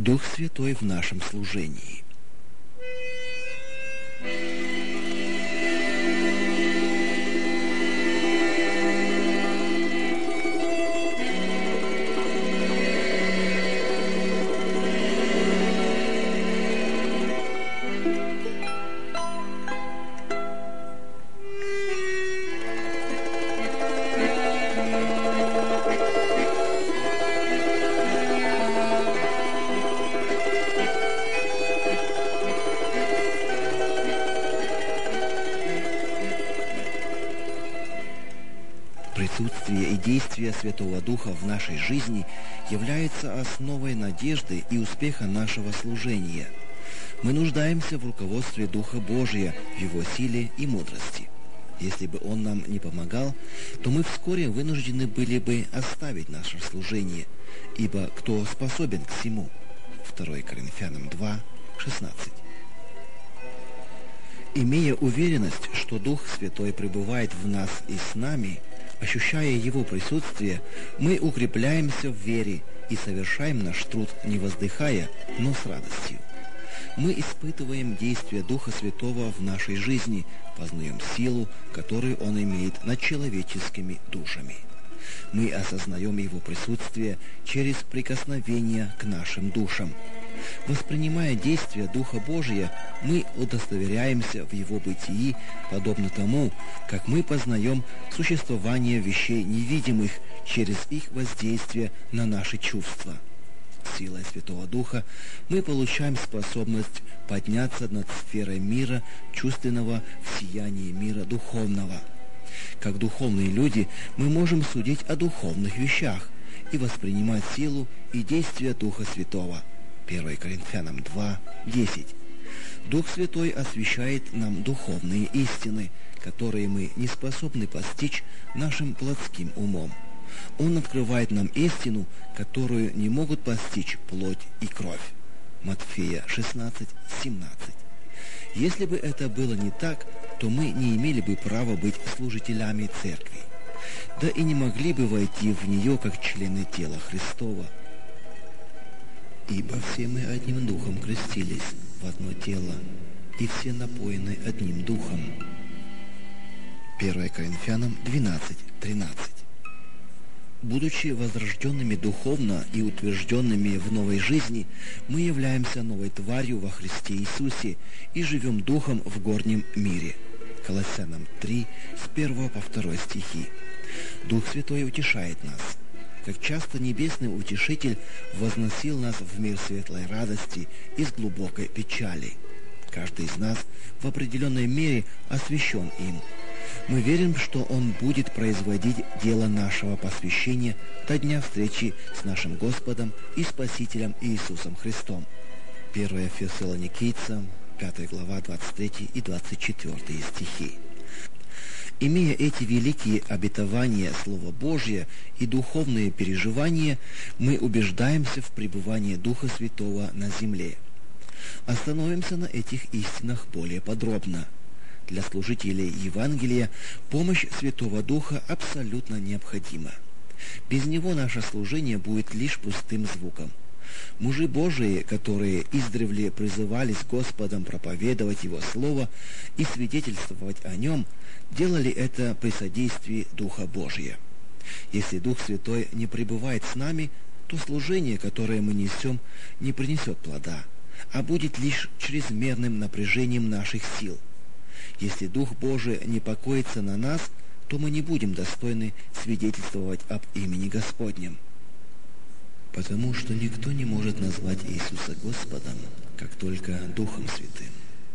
Дух Святой в нашем служении. Присутствие и действие Святого Духа в нашей жизни является основой надежды и успеха нашего служения. Мы нуждаемся в руководстве Духа Божия, в Его силе и мудрости. Если бы Он нам не помогал, то мы вскоре вынуждены были бы оставить наше служение, ибо кто способен к всему? 2 Коринфянам 2, 16. Имея уверенность, что Дух Святой пребывает в нас и с нами, ощущая Его присутствие, мы укрепляемся в вере и совершаем наш труд не воздыхая, но с радостью. Мы испытываем действие Духа Святого в нашей жизни, познаем силу, которую Он имеет над человеческими душами. Мы осознаем Его присутствие через прикосновение к нашим душам. Воспринимая действие Духа Божия, мы удостоверяемся в Его бытии, подобно тому, как мы познаем существование вещей невидимых через их воздействие на наши чувства. Силой Святого Духа мы получаем способность подняться над сферой мира чувственного в сиянии мира духовного. Как духовные люди мы можем судить о духовных вещах и воспринимать силу и действие Духа Святого. 1 Коринфянам 2, 10. Дух Святой освещает нам духовные истины, которые мы не способны постичь нашим плотским умом. Он открывает нам истину, которую не могут постичь плоть и кровь. Матфея 16, 17. Если бы это было не так, то мы не имели бы права быть служителями церкви, да и не могли бы войти в нее как члены тела Христова. Ибо все мы одним духом крестились в одно тело, и все напоены одним духом. 1 Коринфянам 12, 13. Будучи возрожденными духовно и утвержденными в новой жизни, мы являемся новой тварью во Христе Иисусе и живем духом в горнем мире. Колоссянам 3, с 1 по 2 стихи. Дух Святой утешает нас. Как часто Небесный Утешитель возносил нас в мир светлой радости и с глубокой печали. Каждый из нас в определенной мере освящен им. Мы верим, что Он будет производить дело нашего посвящения до дня встречи с нашим Господом и Спасителем Иисусом Христом. 1 Фессалоникийцам, 5 глава, 23 и 24 стихи. Имея эти великие обетования Слова Божия и духовные переживания, мы убеждаемся в пребывании Духа Святого на земле. Остановимся на этих истинах более подробно. Для служителей Евангелия помощь Святого Духа абсолютно необходима. Без него наше служение будет лишь пустым звуком. Мужи Божии, которые издревле призывались Господом проповедовать Его Слово и свидетельствовать о Нем, делали это при содействии Духа Божия. Если Дух Святой не пребывает с нами, то служение, которое мы несем, не принесет плода, а будет лишь чрезмерным напряжением наших сил. Если Дух Божий не покоится на нас, то мы не будем достойны свидетельствовать об имени Господнем. Потому что никто не может назвать Иисуса Господом, как только Духом Святым.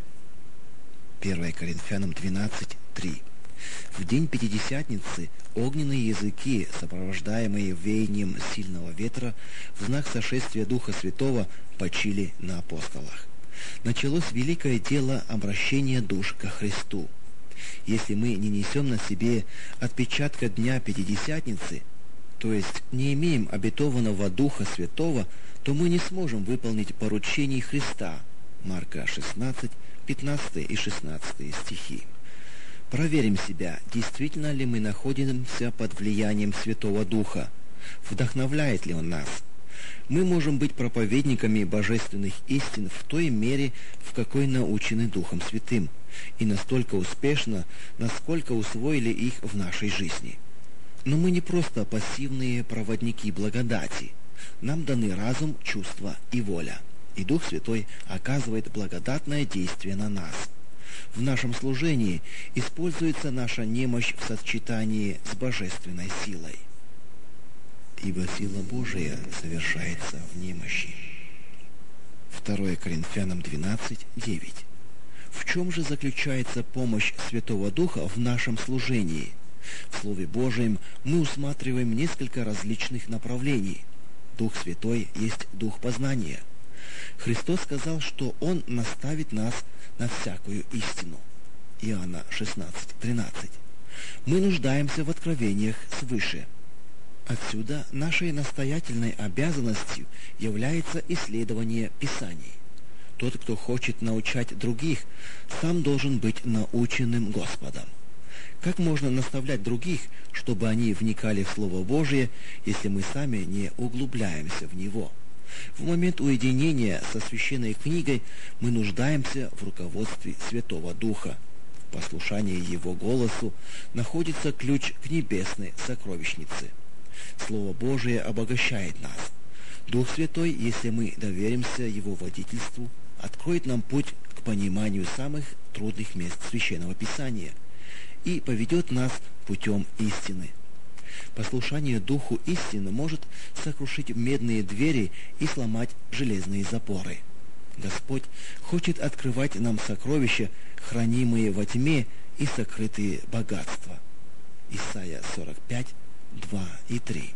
1 Коринфянам 12, 3. В день Пятидесятницы огненные языки, сопровождаемые веянием сильного ветра, в знак сошествия Духа Святого почили на апостолах. Началось великое дело обращения душ ко Христу. Если мы не несем на себе отпечатка дня Пятидесятницы, то есть не имеем обетованного Духа Святого, то мы не сможем выполнить поручений Христа. Марка 16, 15 и 16 стихи. Проверим себя, действительно ли мы находимся под влиянием Святого Духа, вдохновляет ли Он нас. Мы можем быть проповедниками божественных истин в той мере, в какой научены Духом Святым, и настолько успешно, насколько усвоили их в нашей жизни. Но мы не просто пассивные проводники благодати. Нам даны разум, чувства и воля, и Дух Святой оказывает благодатное действие на нас. В нашем служении используется наша немощь в сочетании с божественной силой. Ибо сила Божия совершается в немощи. 2 Коринфянам 12:9. В чем же заключается помощь Святого Духа в нашем служении? В Слове Божьем мы усматриваем несколько различных направлений. Дух Святой есть Дух познания. Христос сказал, что Он наставит нас на всякую истину. Иоанна 16:13. Мы нуждаемся в откровениях свыше. Отсюда нашей настоятельной обязанностью является исследование Писаний. Тот, кто хочет научать других, сам должен быть наученным Господом. Как можно наставлять других, чтобы они вникали в Слово Божие, если мы сами не углубляемся в него? В момент уединения со священной книгой мы нуждаемся в руководстве Святого Духа. В послушании Его голосу находится ключ к небесной сокровищнице. Слово Божие обогащает нас. Дух Святой, если мы доверимся Его водительству, откроет нам путь к пониманию самых трудных мест Священного Писания и поведет нас путем истины. Послушание Духу истины может сокрушить медные двери и сломать железные запоры. Господь хочет открывать нам сокровища, хранимые во тьме, и сокрытые богатства. Исайя 45, 2 и 3.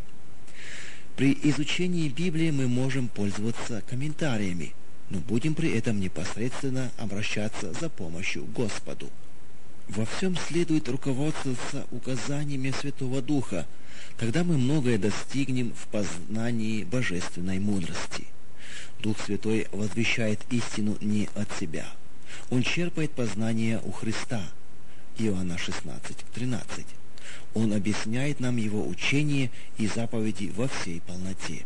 При изучении Библии мы можем пользоваться комментариями, но будем при этом непосредственно обращаться за помощью к Господу. Во всем следует руководствоваться указаниями Святого Духа, тогда мы многое достигнем в познании божественной мудрости. Дух Святой возвещает истину не от себя. Он черпает познание у Христа. Иоанна 16:13. Он объясняет нам Его учение и заповеди во всей полноте.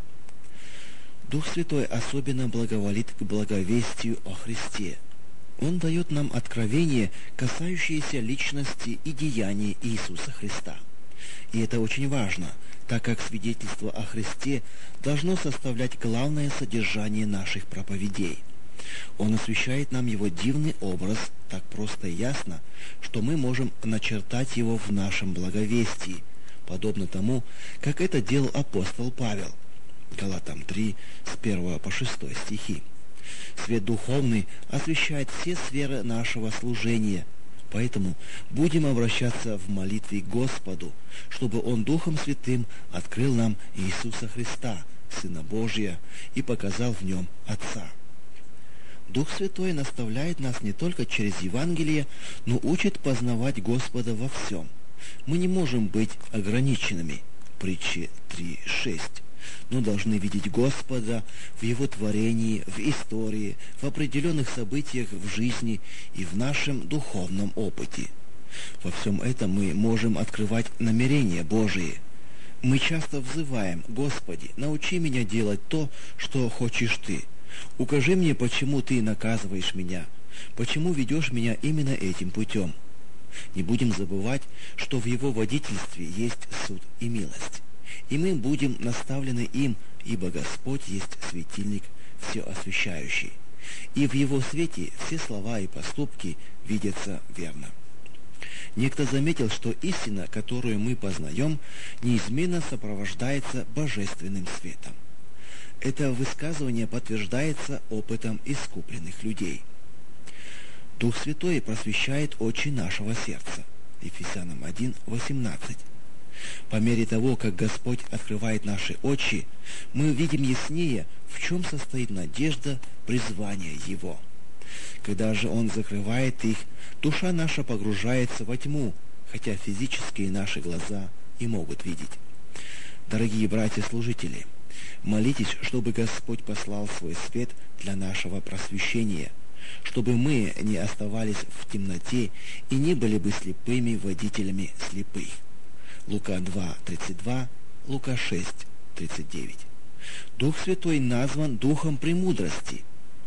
Дух Святой особенно благоволит к благовестию о Христе. Он дает нам откровение, касающееся личности и деяний Иисуса Христа. И это очень важно, так как свидетельство о Христе должно составлять главное содержание наших проповедей. Он освещает нам Его дивный образ так просто и ясно, что мы можем начертать его в нашем благовестии, подобно тому, как это делал апостол Павел. Галатам 3, с 1 по 6 стихи. Свет духовный освещает все сферы нашего служения, поэтому будем обращаться в молитве к Господу, чтобы Он Духом Святым открыл нам Иисуса Христа, Сына Божия, и показал в Нем Отца. Дух Святой наставляет нас не только через Евангелие, но учит познавать Господа во всем. Мы не можем быть ограниченными. Притчи 3:6. Но должны видеть Господа в Его творении, в истории, в определенных событиях в жизни и в нашем духовном опыте. Во всем этом мы можем открывать намерения Божии. Мы часто взываем: «Господи, научи меня делать то, что хочешь Ты. Укажи мне, почему Ты наказываешь меня, почему ведешь меня именно этим путем». Не будем забывать, что в Его водительстве есть суд и милость. И мы будем наставлены им, ибо Господь есть светильник всеосвещающий. И в Его свете все слова и поступки видятся верно. Некто заметил, что истина, которую мы познаем, неизменно сопровождается божественным светом. Это высказывание подтверждается опытом искупленных людей. Дух Святой просвещает очи нашего сердца. Ефесянам 1:18. По мере того, как Господь открывает наши очи, мы видим яснее, в чем состоит надежда призвания Его. Когда же Он закрывает их, душа наша погружается во тьму, хотя физические наши глаза и могут видеть. Дорогие братья-служители, молитесь, чтобы Господь послал свой свет для нашего просвещения, чтобы мы не оставались в темноте и не были бы слепыми водителями слепых. Лука 2:32, Лука 6:39. Дух Святой назван Духом премудрости.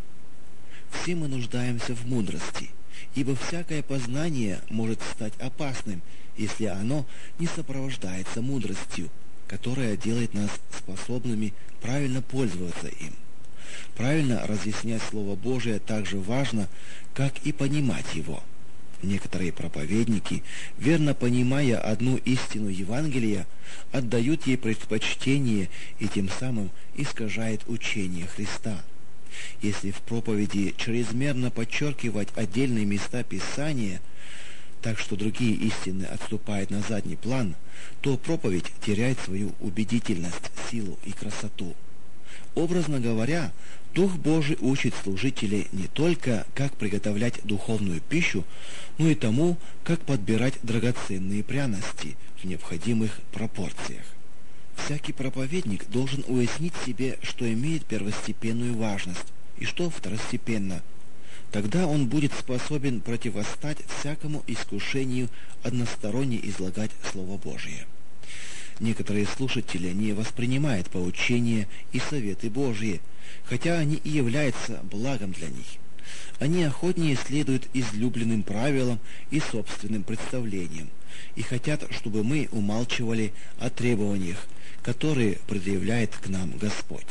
Все мы нуждаемся в мудрости, ибо всякое познание может стать опасным, если оно не сопровождается мудростью, которая делает нас способными правильно пользоваться им. Правильно разъяснять Слово Божие так же важно, как и понимать его. Некоторые проповедники, верно понимая одну истину Евангелия, отдают ей предпочтение и тем самым искажают учение Христа. Если в проповеди чрезмерно подчеркивать отдельные места Писания, так что другие истины отступают на задний план, то проповедь теряет свою убедительность, силу и красоту. Образно говоря, Дух Божий учит служителей не только, как приготовлять духовную пищу, но и тому, как подбирать драгоценные пряности в необходимых пропорциях. Всякий проповедник должен уяснить себе, что имеет первостепенную важность и что второстепенно. Тогда он будет способен противостать всякому искушению односторонне излагать Слово Божие. Некоторые слушатели не воспринимают поучения и советы Божьи, хотя они и являются благом для них. Они охотнее следуют излюбленным правилам и собственным представлениям, и хотят, чтобы мы умалчивали о требованиях, которые предъявляет к нам Господь.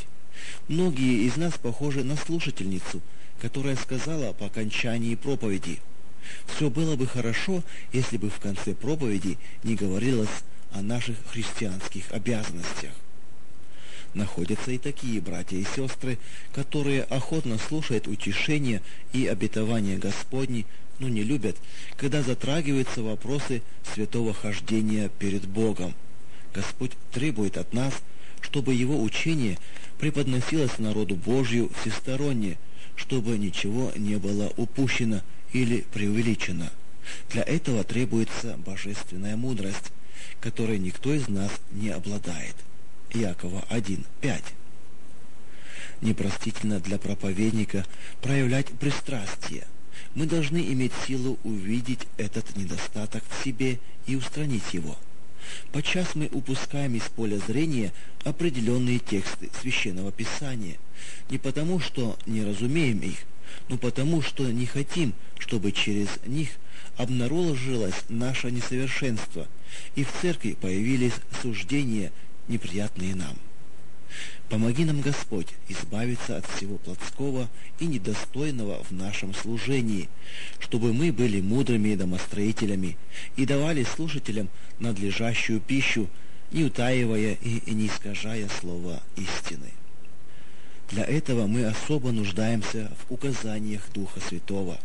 Многие из нас похожи на слушательницу, которая сказала по окончании проповеди: «Все было бы хорошо, если бы в конце проповеди не говорилось о наших христианских обязанностях». Находятся и такие братья и сестры, которые охотно слушают утешения и обетования Господни, но не любят, когда затрагиваются вопросы святого хождения перед Богом. Господь требует от нас, чтобы Его учение преподносилось народу Божию всесторонне, чтобы ничего не было упущено или преувеличено. Для этого требуется божественная мудрость, которой никто из нас не обладает. Иакова 1:5. Непростительно для проповедника проявлять пристрастие. Мы должны иметь силу увидеть этот недостаток в себе и устранить его. Подчас мы упускаем из поля зрения определенные тексты Священного Писания, не потому, что не разумеем их, но потому, что не хотим, чтобы через них обнаружилось наше несовершенство, и в церкви появились суждения, неприятные нам. Помоги нам, Господь, избавиться от всего плотского и недостойного в нашем служении, чтобы мы были мудрыми домостроителями и давали слушателям надлежащую пищу, не утаивая и не искажая слова истины. Для этого мы особо нуждаемся в указаниях Духа Святого.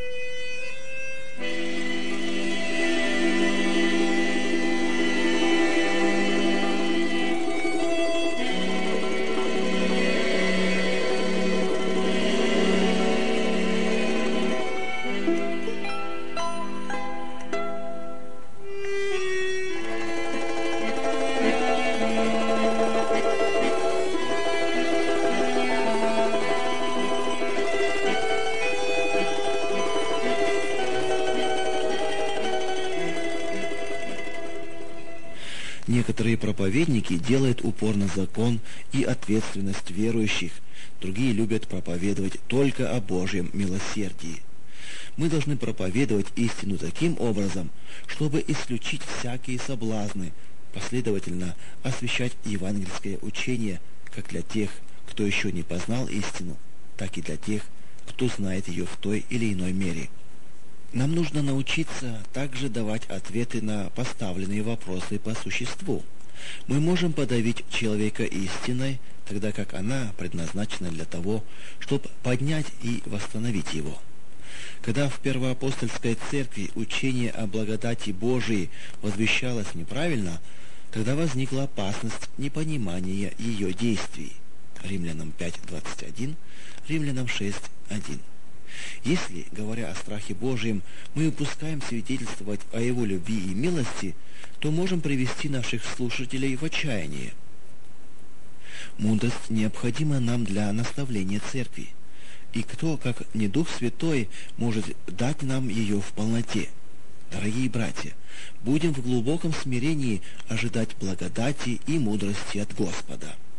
Некоторые проповедники делают упор на закон и ответственность верующих, другие любят проповедовать только о Божьем милосердии. Мы должны проповедовать истину таким образом, чтобы исключить всякие соблазны, последовательно освещать евангельское учение как для тех, кто еще не познал истину, так и для тех, кто знает ее в той или иной мере. Нам нужно научиться также давать ответы на поставленные вопросы по существу. Мы можем подавить человека истиной, тогда как она предназначена для того, чтобы поднять и восстановить его. Когда в первоапостольской церкви учение о благодати Божией возвещалось неправильно, тогда возникла опасность непонимания ее действий. Римлянам 5:21, Римлянам 6:1. Если, говоря о страхе Божьем, мы упускаем свидетельствовать о Его любви и милости, то можем привести наших слушателей в отчаяние. Мудрость необходима нам для наставления церкви, и кто, как не Дух Святой, может дать нам ее в полноте? Дорогие братья, будем в глубоком смирении ожидать благодати и мудрости от Господа.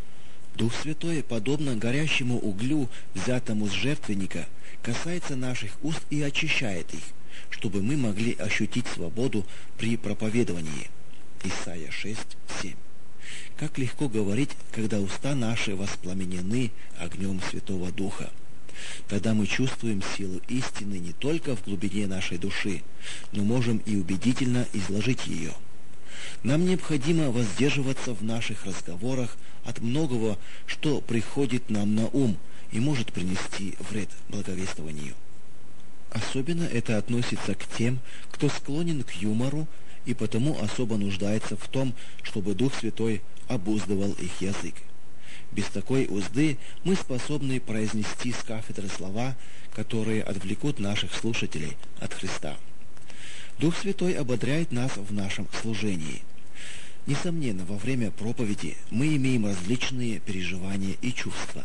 Дух Святой, подобно горящему углю, взятому с жертвенника, касается наших уст и очищает их, чтобы мы могли ощутить свободу при проповедовании. Исайя 6:7. Как легко говорить, когда уста наши воспламенены огнем Святого Духа. Тогда мы чувствуем силу истины не только в глубине нашей души, но можем и убедительно изложить ее. Нам необходимо воздерживаться в наших разговорах от многого, что приходит нам на ум и может принести вред благовествованию. Особенно это относится к тем, кто склонен к юмору и потому особо нуждается в том, чтобы Дух Святой обуздывал их язык. Без такой узды мы способны произнести с кафедры слова, которые отвлекут наших слушателей от Христа. Дух Святой ободряет нас в нашем служении. Несомненно, во время проповеди мы имеем различные переживания и чувства.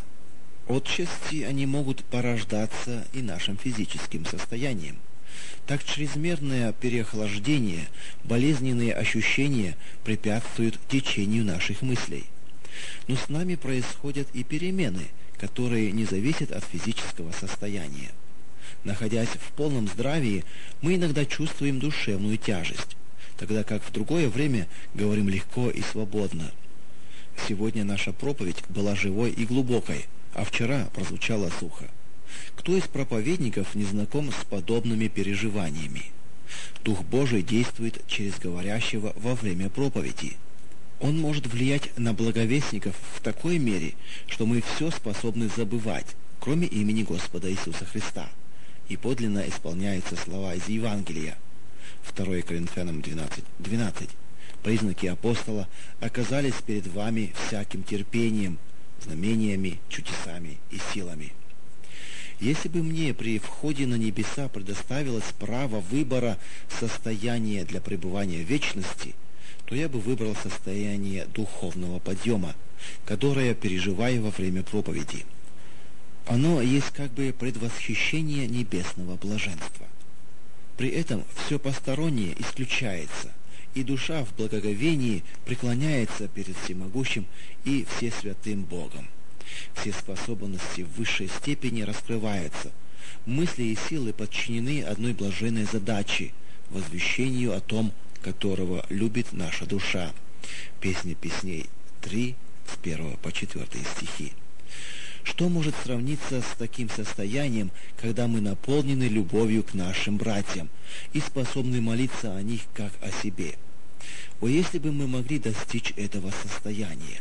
Отчасти они могут порождаться и нашим физическим состоянием. Так чрезмерное переохлаждение, болезненные ощущения препятствуют течению наших мыслей. Но с нами происходят и перемены, которые не зависят от физического состояния. Находясь в полном здравии, мы иногда чувствуем душевную тяжесть, тогда как в другое время говорим легко и свободно. Сегодня наша проповедь была живой и глубокой, а вчера прозвучала сухо. Кто из проповедников не знаком с подобными переживаниями? Дух Божий действует через говорящего во время проповеди. Он может влиять на благовестников в такой мере, что мы все способны забывать, кроме имени Господа Иисуса Христа. И подлинно исполняются слова из Евангелия. 2 Коринфянам 12:12. Признаки апостола оказались перед вами всяким терпением, знамениями, чудесами и силами. Если бы мне при входе на небеса предоставилось право выбора состояния для пребывания в вечности, то я бы выбрал состояние духовного подъема, которое переживаю во время проповеди. Оно есть как бы предвосхищение небесного блаженства. При этом все постороннее исключается, и душа в благоговении преклоняется перед всемогущим и всесвятым Богом. Все способности в высшей степени раскрываются. Мысли и силы подчинены одной блаженной задаче – возвещению о том, которого любит наша душа. Песня песней 3, с 1 по 4 стихи. Что может сравниться с таким состоянием, когда мы наполнены любовью к нашим братьям и способны молиться о них как о себе? О, если бы мы могли достичь этого состояния!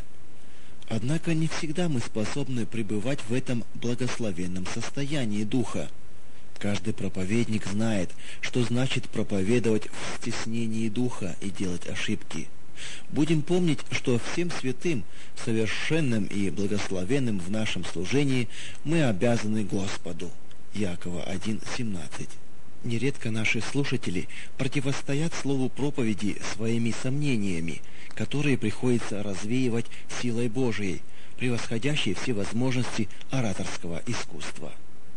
Однако не всегда мы способны пребывать в этом благословенном состоянии духа. Каждый проповедник знает, что значит проповедовать в стеснении духа и делать ошибки. Будем помнить, что всем святым, совершенным и благословенным в нашем служении мы обязаны Господу. Иакова 1:17. Нередко наши слушатели противостоят слову проповеди своими сомнениями, которые приходится развеивать силой Божией, превосходящей все возможности ораторского искусства.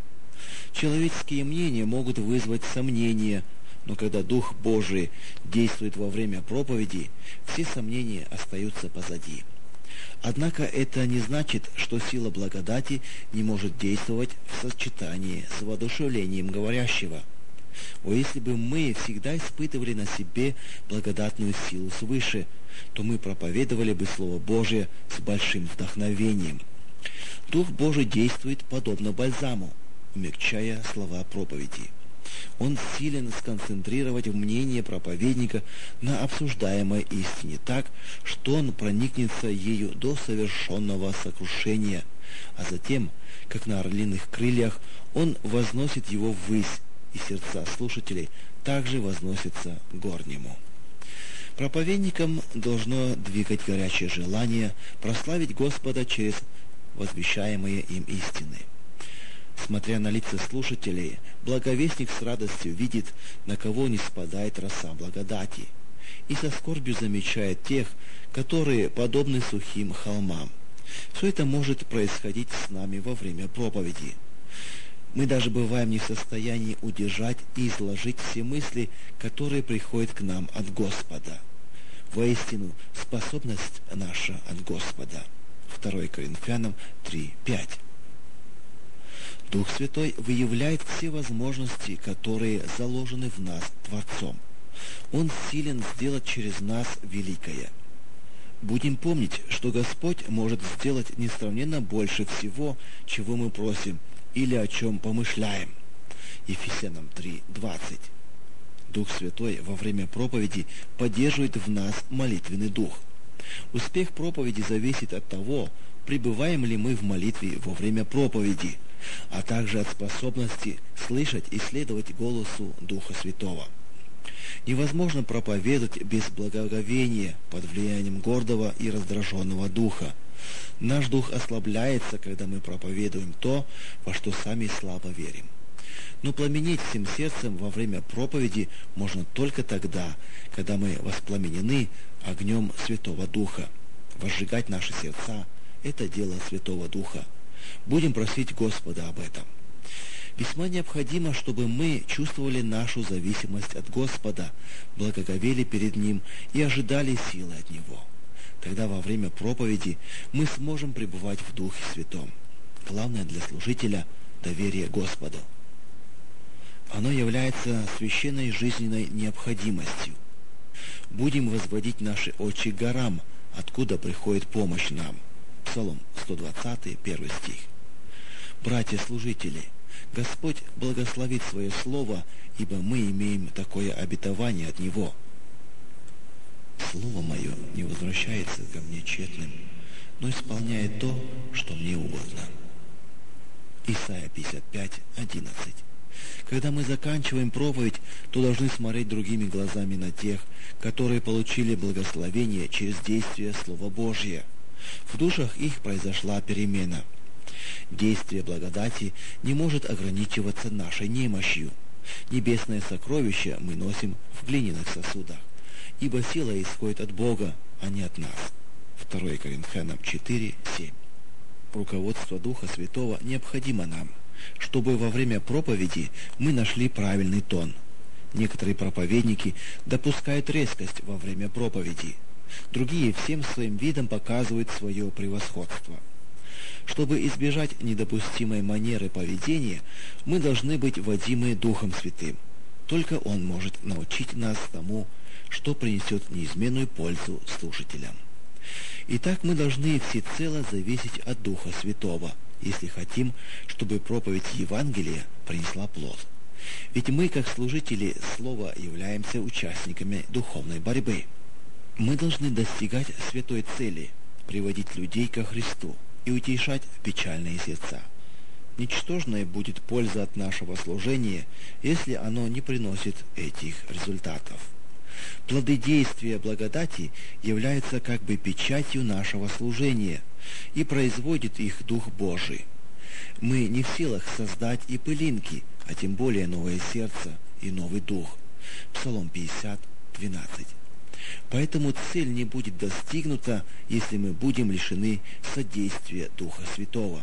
Человеческие мнения могут вызвать сомнения, но когда Дух Божий действует во время проповеди, все сомнения остаются позади. Однако это не значит, что сила благодати не может действовать в сочетании с воодушевлением говорящего. О, если бы мы всегда испытывали на себе благодатную силу свыше, то мы проповедовали бы Слово Божие с большим вдохновением. Дух Божий действует подобно бальзаму, умягчая слова проповеди. Он силен сконцентрировать мнение проповедника на обсуждаемой истине так, что он проникнется ею до совершенного сокрушения, а затем, как на орлиных крыльях, он возносит его ввысь, и сердца слушателей также возносятся к горнему. Проповедникам должно двигать горячее желание прославить Господа через возвещаемые им истины. Смотря на лица слушателей, благовестник с радостью видит, на кого не спадает роса благодати, и со скорбью замечает тех, которые подобны сухим холмам. Все это может происходить с нами во время проповеди. Мы даже бываем не в состоянии удержать и изложить все мысли, которые приходят к нам от Господа. Воистину, способность наша от Господа. 2 Коринфянам 3:5. Дух Святой выявляет все возможности, которые заложены в нас Творцом. Он силен сделать через нас великое. Будем помнить, что Господь может сделать несравненно больше всего, чего мы просим или о чем помышляем. Ефесянам 3:20. Дух Святой во время проповеди поддерживает в нас молитвенный дух. Успех проповеди зависит от того, пребываем ли мы в молитве во время проповеди, а также от способности слышать и следовать голосу Духа Святого. Невозможно проповедовать без благоговения под влиянием гордого и раздраженного духа. Наш дух ослабляется, когда мы проповедуем то, во что сами слабо верим. Но пламенеть всем сердцем во время проповеди можно только тогда, когда мы воспламенены огнем Святого Духа. Возжигать наши сердца – это дело Святого Духа. Будем просить Господа об этом. Весьма необходимо, чтобы мы чувствовали нашу зависимость от Господа, благоговели перед Ним и ожидали силы от Него. Тогда во время проповеди мы сможем пребывать в Духе Святом. Главное для служителя – доверие Господу. Оно является священной жизненной необходимостью. Будем возводить наши очи к горам, откуда приходит помощь нам. Псалом 120, 1 стих. Братья-служители, Господь благословит свое слово, ибо мы имеем такое обетование от Него. Слово мое не возвращается ко мне тщетным, но исполняет то, что мне угодно. Исайя 55, 11. Когда мы заканчиваем проповедь, то должны смотреть другими глазами на тех, которые получили благословение через действие Слова Божия. В душах их произошла перемена. Действие благодати не может ограничиваться нашей немощью. Небесное сокровище мы носим в глиняных сосудах, ибо сила исходит от Бога, а не от нас. 2 Коринфянам 4:7. Руководство Духа Святого необходимо нам, чтобы во время проповеди мы нашли правильный тон. Некоторые проповедники допускают резкость во время проповеди, другие всем своим видом показывают свое превосходство. Чтобы избежать недопустимой манеры поведения, мы должны быть водимы Духом Святым. Только Он может научить нас тому, что принесет неизменную пользу слушателям. Итак, мы должны всецело зависеть от Духа Святого, если хотим, чтобы проповедь Евангелия принесла плод. Ведь мы, как служители Слова, являемся участниками духовной борьбы. Мы должны достигать святой цели – приводить людей ко Христу и утешать печальные сердца. Ничтожная будет польза от нашего служения, если оно не приносит этих результатов. Плоды действия благодати являются как бы печатью нашего служения, и производит их Дух Божий. Мы не в силах создать и пылинки, а тем более новое сердце и новый дух. Псалом 50, 12. Поэтому цель не будет достигнута, если мы будем лишены содействия Духа Святого.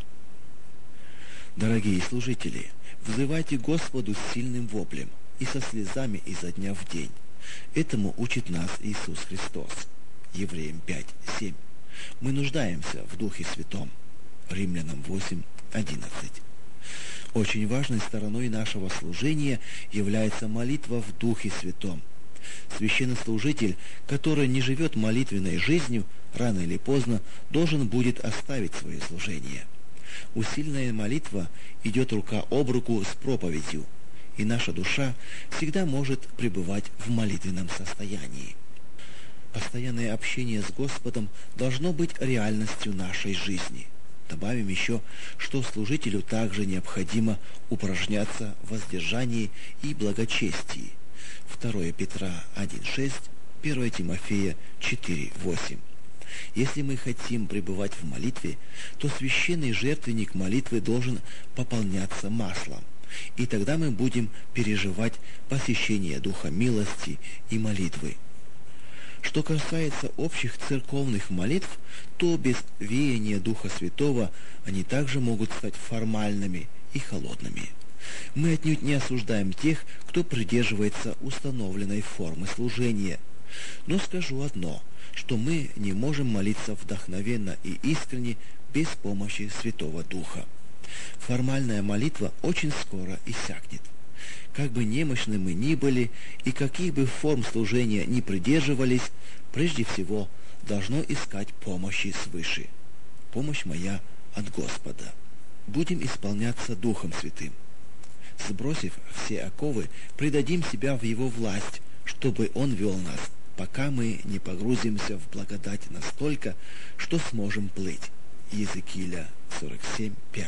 Дорогие служители, взывайте Господу с сильным воплем и со слезами изо дня в день. Этому учит нас Иисус Христос. Евреям 5:7. Мы нуждаемся в Духе Святом. Римлянам 8:11. Очень важной стороной нашего служения является молитва в Духе Святом. Священнослужитель, который не живет молитвенной жизнью, рано или поздно должен будет оставить свое служение. Усиленная молитва идет рука об руку с проповедью, и наша душа всегда может пребывать в молитвенном состоянии. Постоянное общение с Господом должно быть реальностью нашей жизни. Добавим еще, что служителю также необходимо упражняться в воздержании и благочестии. 2 Петра 1:6, 1 Тимофея 4:8. Если мы хотим пребывать в молитве, то священный жертвенник молитвы должен пополняться маслом, и тогда мы будем переживать посещение Духа милости и молитвы. Что касается общих церковных молитв, то без веяния Духа Святого они также могут стать формальными и холодными. Мы отнюдь не осуждаем тех, кто придерживается установленной формы служения. Но скажу одно, что мы не можем молиться вдохновенно и искренне без помощи Святого Духа. Формальная молитва очень скоро иссякнет. Как бы немощны мы ни были и каких бы форм служения ни придерживались, прежде всего должно искать помощи свыше. Помощь моя от Господа. Будем исполняться Духом Святым. Сбросив все оковы, предадим себя в Его власть, чтобы Он вел нас, пока мы не погрузимся в благодать настолько, что сможем плыть. Иезекииля 47:5.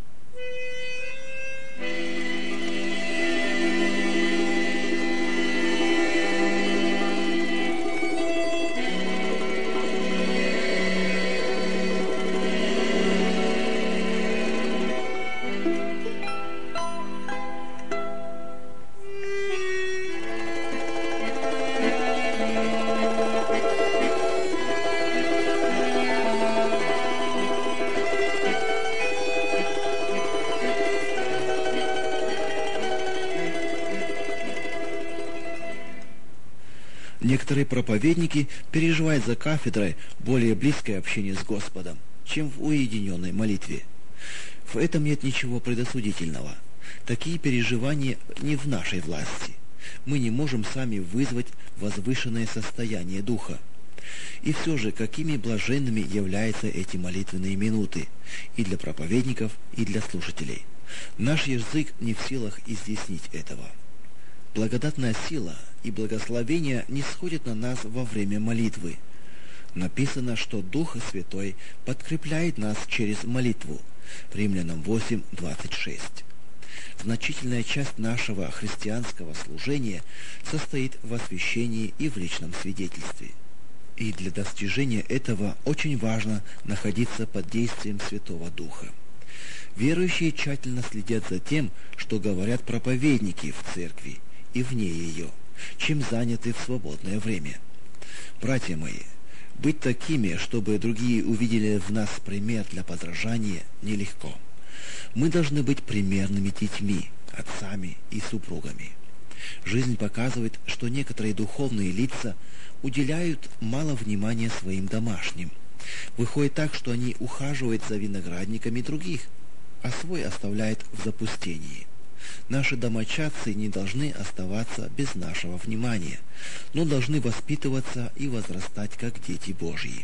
Некоторые проповедники переживают за кафедрой более близкое общение с Господом, чем в уединенной молитве. В этом нет ничего предосудительного. Такие переживания не в нашей власти. Мы не можем сами вызвать возвышенное состояние духа. И все же, какими блаженными являются эти молитвенные минуты и для проповедников, и для слушателей. Наш язык не в силах изъяснить этого. Благодатная сила и благословение не сходят на нас во время молитвы. Написано, что Дух Святой подкрепляет нас через молитву. Римлянам 8:26. Значительная часть нашего христианского служения состоит в освящении и в личном свидетельстве. И для достижения этого очень важно находиться под действием Святого Духа. Верующие тщательно следят за тем, что говорят проповедники в церкви и вне ее, чем заняты в свободное время. Братья мои, быть такими, чтобы другие увидели в нас пример для подражания, нелегко. Мы должны быть примерными детьми, отцами и супругами. Жизнь показывает, что некоторые духовные лица уделяют мало внимания своим домашним. Выходит так, что они ухаживают за виноградниками других, а свой оставляют в запустении. Наши домочадцы не должны оставаться без нашего внимания, но должны воспитываться и возрастать как дети Божьи.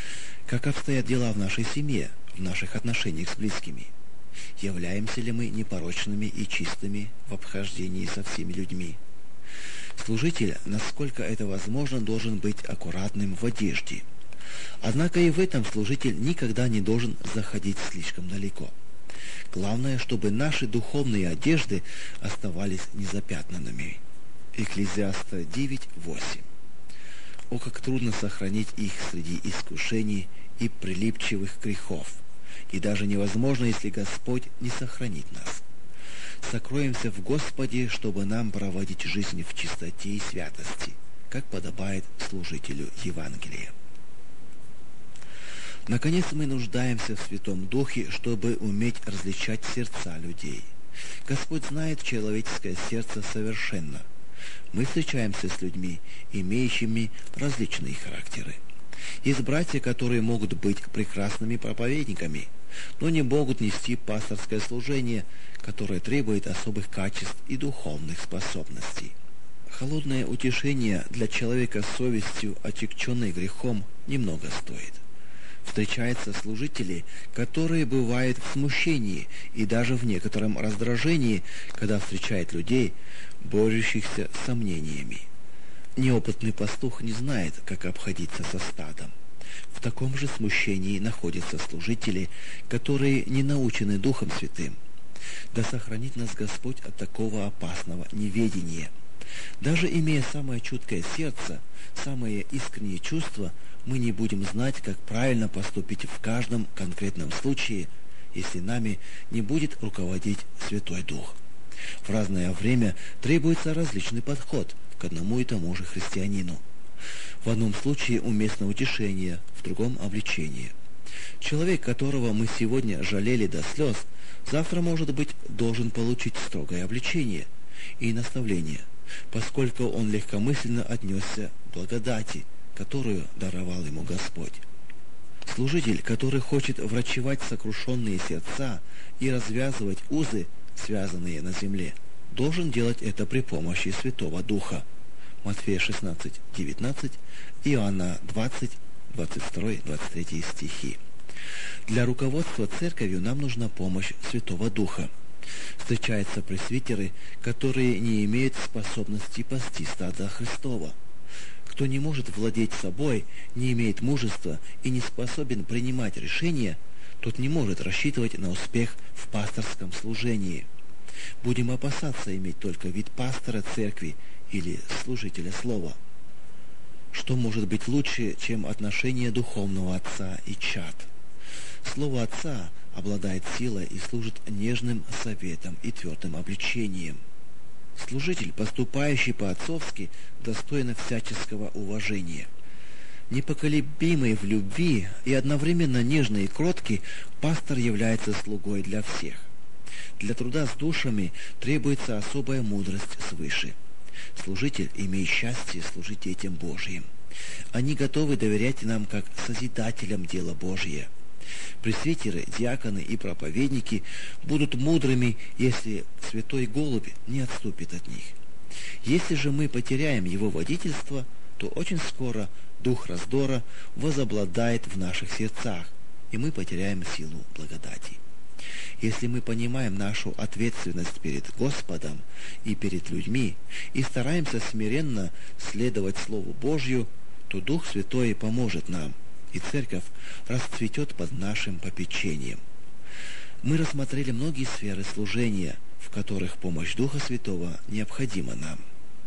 Как обстоят дела в нашей семье, в наших отношениях с близкими? Являемся ли мы непорочными и чистыми в обхождении со всеми людьми? Служитель, насколько это возможно, должен быть аккуратным в одежде. Однако и в этом служитель никогда не должен заходить слишком далеко. Главное, чтобы наши духовные одежды оставались незапятнанными. Экклезиаста 9:8. О, как трудно сохранить их среди искушений и прилипчивых грехов, и даже невозможно, если Господь не сохранит нас. Сокроемся в Господе, чтобы нам проводить жизнь в чистоте и святости, как подобает служителю Евангелия. Наконец, мы нуждаемся в Святом Духе, чтобы уметь различать сердца людей. Господь знает человеческое сердце совершенно. Мы встречаемся с людьми, имеющими различные характеры. Есть братья, которые могут быть прекрасными проповедниками, но не могут нести пасторское служение, которое требует особых качеств и духовных способностей. Холодное утешение для человека с совестью, отягченной грехом, немного стоит. Встречаются служители, которые бывают в смущении и даже в некотором раздражении, когда встречают людей, борющихся с сомнениями. Неопытный пастух не знает, как обходиться со стадом. В таком же смущении находятся служители, которые не научены Духом Святым. Да сохранит нас Господь от такого опасного неведения. Даже имея самое чуткое сердце, самые искренние чувства, мы не будем знать, как правильно поступить в каждом конкретном случае, если нами не будет руководить Святой Дух. В разное время требуется различный подход к одному и тому же христианину. В одном случае уместно утешение, в другом обличение. Человек, которого мы сегодня жалели до слез, завтра, может быть, должен получить строгое обличение и наставление, поскольку он легкомысленно отнесся к благодати, которую даровал ему Господь. Служитель, который хочет врачевать сокрушенные сердца и развязывать узы, связанные на земле, должен делать это при помощи Святого Духа. Матфея 16:19, Иоанна 20, 22-23 стихи. Для руководства церковью нам нужна помощь Святого Духа. Встречаются пресвитеры, которые не имеют способности пасти стада Христова. Кто не может владеть собой, не имеет мужества и не способен принимать решения, тот не может рассчитывать на успех в пасторском служении. Будем опасаться иметь только вид пастора церкви или служителя слова. Что может быть лучше, чем отношение духовного отца и чад? Слово отца обладает силой и служит нежным советом и твердым обличением. Служитель, поступающий по-отцовски, достоин всяческого уважения. Непоколебимый в любви и одновременно нежный и кроткий, пастор является слугой для всех. Для труда с душами требуется особая мудрость свыше. Служитель имеет счастье служить детям Божьим. Они готовы доверять нам как созидателям дела Божье. Пресвитеры, диаконы и проповедники будут мудрыми, если святой голубь не отступит от них. Если же мы потеряем его водительство, то очень скоро дух раздора возобладает в наших сердцах, и мы потеряем силу благодати. Если мы понимаем нашу ответственность перед Господом и перед людьми и стараемся смиренно следовать Слову Божью, то Дух Святой поможет нам, и церковь расцветет под нашим попечением. Мы рассмотрели многие сферы служения, в которых помощь Духа Святого необходима нам.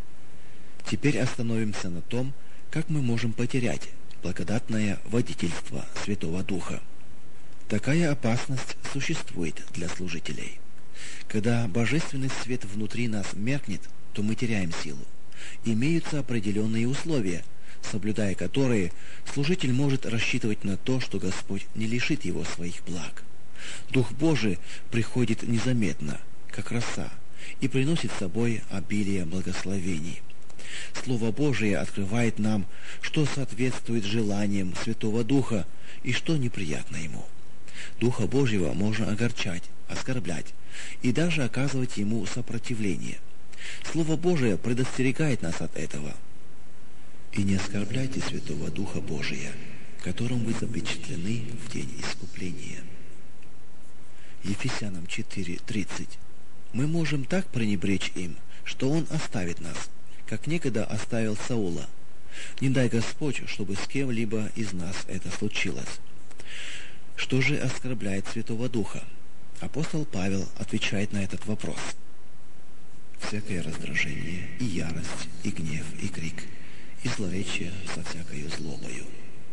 Теперь остановимся на том, как мы можем потерять благодатное водительство Святого Духа. Такая опасность существует для служителей. Когда божественный свет внутри нас меркнет, то мы теряем силу. Имеются определенные условия, соблюдая которые, служитель может рассчитывать на то, что Господь не лишит его своих благ. Дух Божий приходит незаметно, как роса, и приносит с собой обилие благословений. Слово Божие открывает нам, что соответствует желаниям Святого Духа и что неприятно Ему. Духа Божьего можно огорчать, оскорблять и даже оказывать Ему сопротивление. Слово Божие предостерегает нас от этого. «И не оскорбляйте Святого Духа Божия, которым вы запечатлены в день искупления». Ефесянам 4:30. Мы можем так пренебречь им, что Он оставит нас, как некогда оставил Саула. Не дай Господь, чтобы с кем-либо из нас это случилось. Что же оскорбляет Святого Духа? Апостол Павел отвечает на этот вопрос. «Всякое раздражение, и ярость, и гнев, и крик, и злоречие со всякою злобою».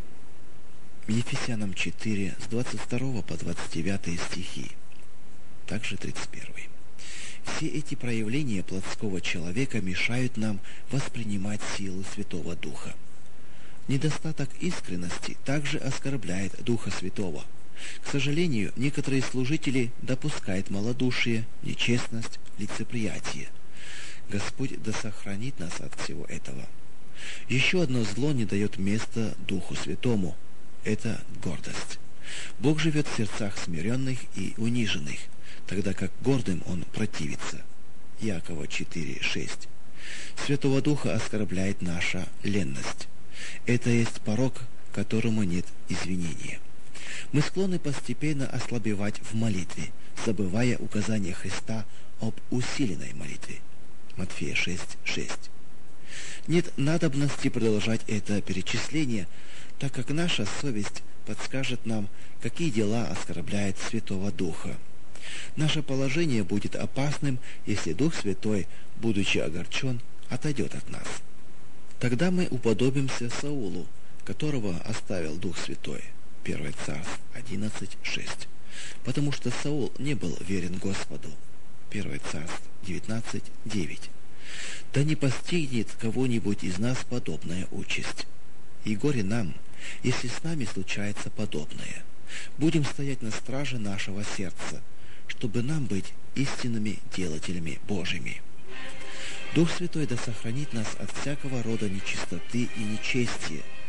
Ефесянам 4, с 22 по 29 стихи, также 31. Все эти проявления плотского человека мешают нам воспринимать силу Святого Духа. Недостаток искренности также оскорбляет Духа Святого. К сожалению, некоторые служители допускают малодушие, нечестность, лицеприятие. Господь да сохранит нас от всего этого. Еще одно зло не дает места Духу Святому. Это гордость. Бог живет в сердцах смиренных и униженных, тогда как гордым Он противится. Иакова 4:6. Святого Духа оскорбляет наша ленность. Это есть порок, которому нет извинения. Мы склонны постепенно ослабевать в молитве, забывая указания Христа об усиленной молитве. Матфея 6:6. Нет надобности продолжать это перечисление, так как наша совесть подскажет нам, какие дела оскорбляют Святого Духа. Наше положение будет опасным, если Дух Святой, будучи огорчен, отойдет от нас. Тогда мы уподобимся Саулу, которого оставил Дух Святой. 1 Царств 11:6. Потому что Саул не был верен Господу. 1 Царств 19:9. Да не постигнет кого-нибудь из нас подобная участь. И горе нам, если с нами случается подобное. Будем стоять на страже нашего сердца, чтобы нам быть истинными делателями Божьими. Дух Святой да сохранит нас от всякого рода нечистоты и нечестия,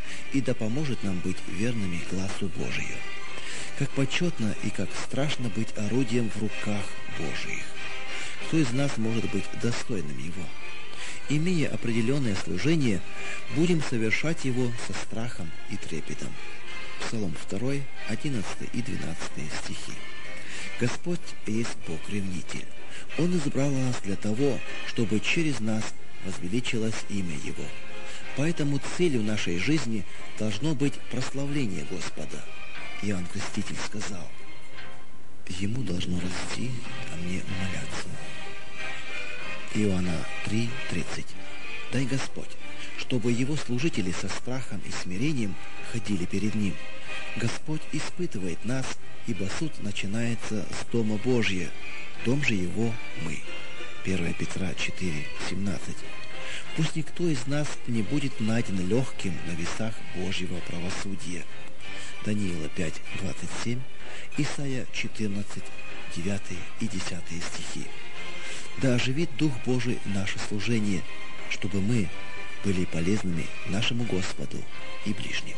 и да поможет нам быть верными глазу Божию. Как почетно и как страшно быть орудием в руках Божиих. Кто из нас может быть достойным его? Имея определенное служение, будем совершать его со страхом и трепетом. Псалом 2, 11 и 12 стихи. Господь есть Бог-ревнитель. Он избрал нас для того, чтобы через нас возвеличилось имя Его. Поэтому целью нашей жизни должно быть прославление Господа. Иоанн Креститель сказал: «Ему должно расти, а мне умоляться». Иоанна 3:30. Дай Господь, чтобы Его служители со страхом и смирением ходили перед Ним. Господь испытывает нас, ибо суд начинается с Дома Божия, дом же Его мы. 1 Петра 4:17. Пусть никто из нас не будет найден легким на весах Божьего правосудия. Даниила 5:27, Исайя 14, 9 и 10 стихи. Да оживит Дух Божий наше служение, чтобы мы были полезными нашему Господу и ближним.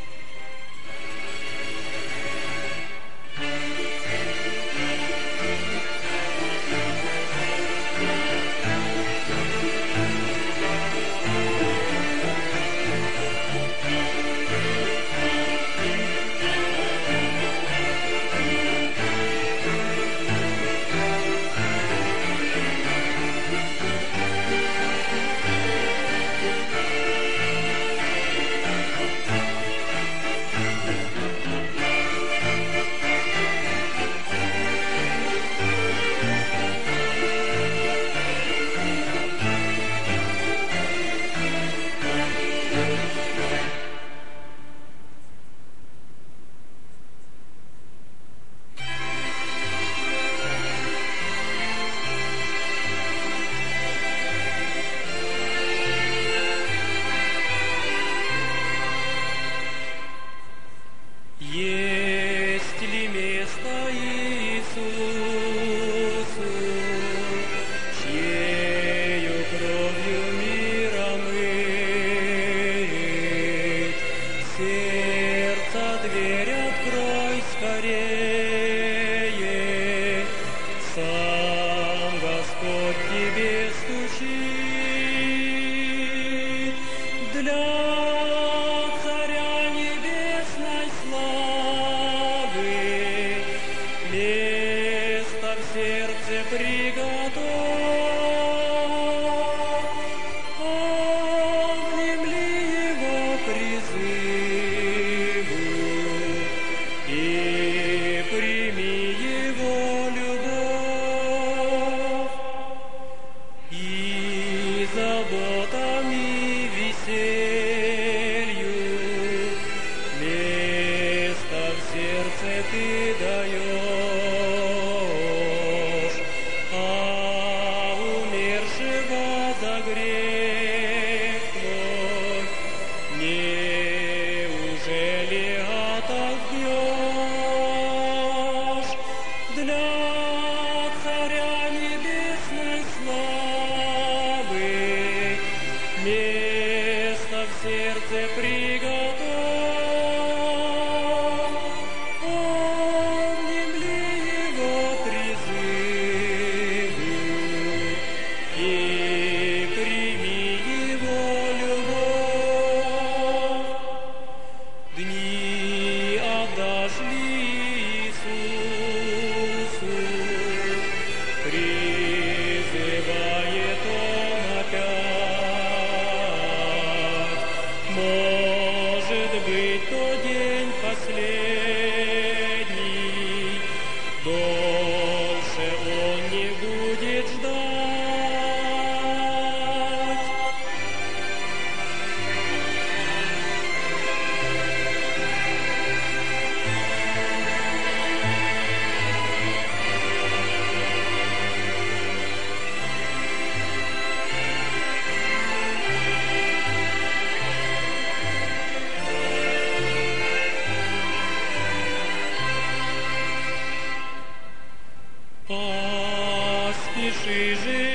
Поспеши же,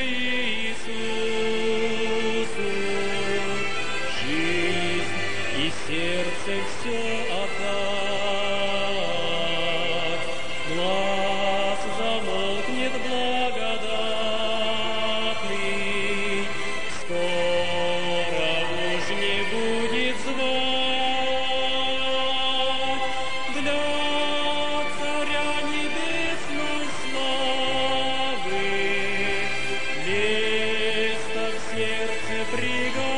Иисусу, жизнь и сердце все отдать. Глаз замолкнет благодатный, скоро уж не будет звать. Для Царя Небесной славы место в сердце приготовить.